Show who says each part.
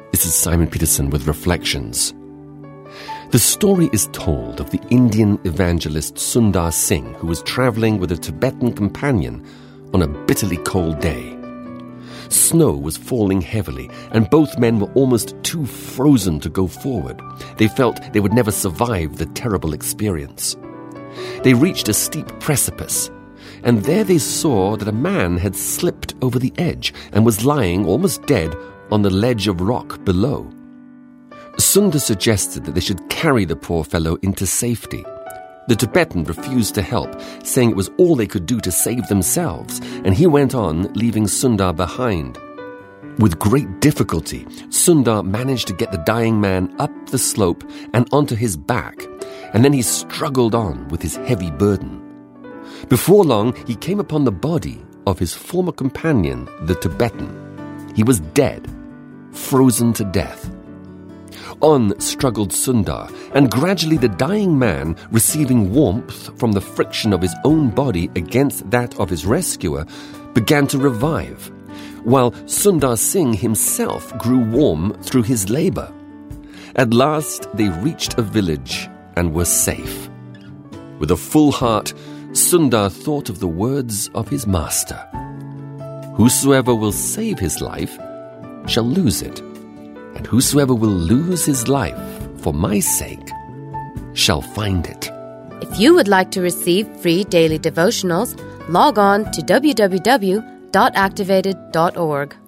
Speaker 1: This is Simon Peterson with Reflections. The story is told of the Indian evangelist Sundar Singh, who was travelling with a Tibetan companion on a bitterly cold day. Snow was falling heavily, and both men were almost too frozen to go forward. They felt they would never survive the terrible experience. They reached a steep precipice, and there they saw that a man had slipped over the edge and was lying almost dead on the ledge of rock below. Sundar suggested that they should carry the poor fellow into safety. The Tibetan refused to help, saying it was all they could do to save themselves, and he went on, leaving Sundar behind. With great difficulty, Sundar managed to get the dying man up the slope and onto his back, and then he struggled on with his heavy burden. Before long, he came upon the body of his former companion, the Tibetan. He was dead, frozen to death. On struggled Sundar, and gradually the dying man, receiving warmth from the friction of his own body against that of his rescuer, began to revive, while Sundar Singh himself grew warm through his labour. At last they reached a village and were safe. With a full heart, Sundar thought of the words of his master. Whosoever will save his life shall lose it, and whosoever will lose his life for my sake shall find it.
Speaker 2: If you would like to receive free daily devotionals, log on to www.activated.org.